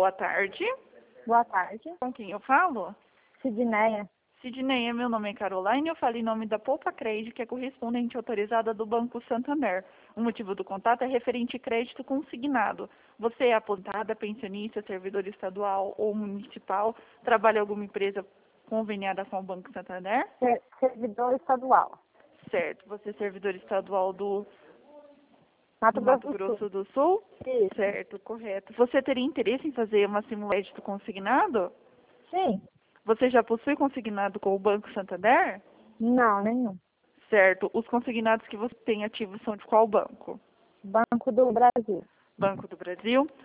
Boa tarde. Boa tarde. Com quem eu falo? Sidneia. Sidneia, meu nome é Caroline, eu falo em nome da Poupa Crédito, que é correspondente autorizada do Banco Santander. O motivo do contato é referente a crédito consignado. Você é aposentada, pensionista, servidor estadual ou municipal, trabalha em alguma empresa conveniada com o Banco Santander? Servidor estadual. Certo. Você é servidor estadual do Mato Grosso do Sul. Grosso do Sul? Isso. Certo, correto. Você teria interesse em fazer uma simulation consignado? Sim. Você já possui consignado com o Banco Santander? Não, nenhum. Certo. Os consignados que você tem ativos são de qual banco? Banco do Brasil. Banco do Brasil.